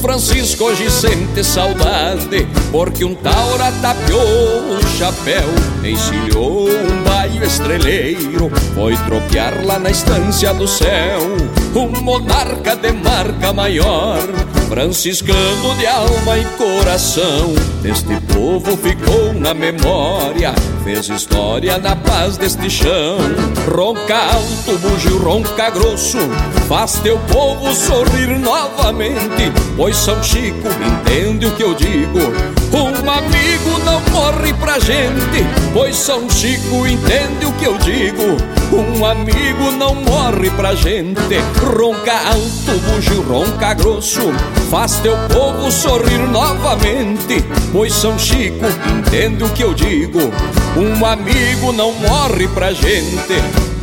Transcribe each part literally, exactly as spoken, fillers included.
Francisco hoje sente saudade, porque um taura tapeou o chapéu, encilhou um baio estreleiro, foi tropear lá na estância do céu. Um monarca de marca maior, franciscano de alma e coração, deste povo ficou na memória, fez história na paz deste chão. Ronca alto, bugio, ronca grosso, faz teu povo sorrir novamente, pois São Chico entende o que eu digo, um amigo não morre pra gente, pois São Chico entende o que eu digo, um amigo não morre pra gente. Ronca alto, bugio, ronca grosso, faz teu povo sorrir novamente, pois São Chico entende o que eu digo, um amigo não morre pra gente.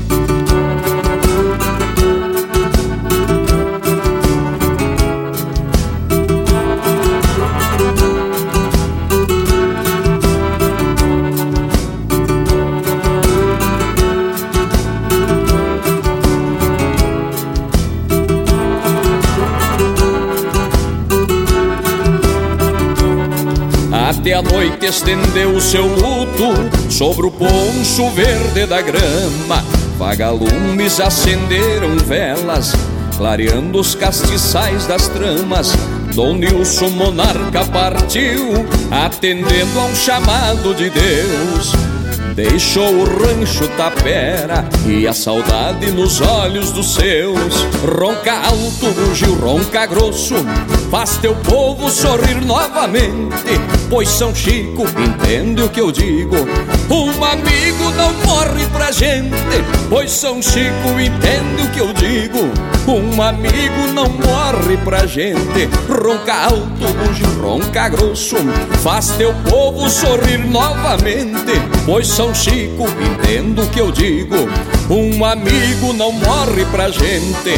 Até a noite estendeu o seu luto sobre o poncho verde da grama. Vagalumes acenderam velas, clareando os castiçais das tramas. Dom Nilson monarca partiu, atendendo a um chamado de Deus. Deixou o rancho tapera e a saudade nos olhos dos seus. Ronca alto, bugio, ronca grosso, faz teu povo sorrir novamente, pois São Chico entende o que eu digo, um amigo não morre pra gente, pois São Chico entende o que eu digo, um amigo não morre pra gente. Ronca alto, bugio, ronca grosso, faz teu povo sorrir novamente, pois São Chico entende o que eu digo, um amigo não morre pra gente.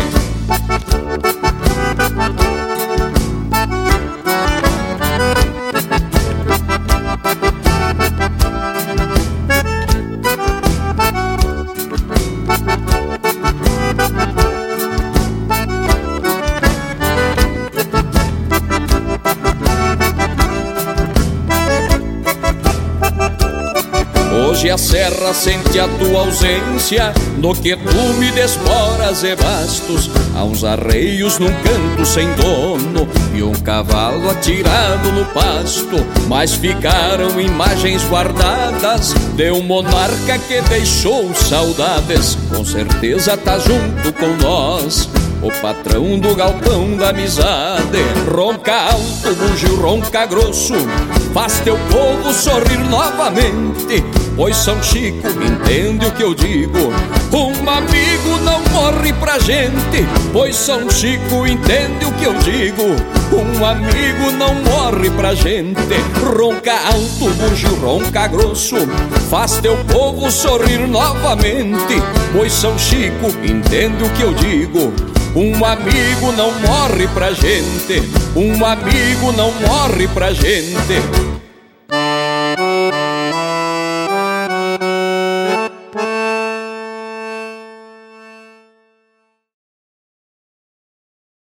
Hoje a serra sente a tua ausência, no que tu me desporas e bastos. Há uns arreios num canto sem dono e um cavalo atirado no pasto, mas ficaram imagens guardadas de um monarca que deixou saudades. Com certeza tá junto com nós, o patrão do galpão da amizade. Ronca alto, bugio, ronca grosso, faz teu povo sorrir novamente, pois São Chico entende o que eu digo, um amigo não morre pra gente, pois São Chico entende o que eu digo, um amigo não morre pra gente. Ronca alto, bugio, ronca grosso, faz teu povo sorrir novamente, pois São Chico entende o que eu digo, um amigo não morre pra gente, um amigo não morre pra gente.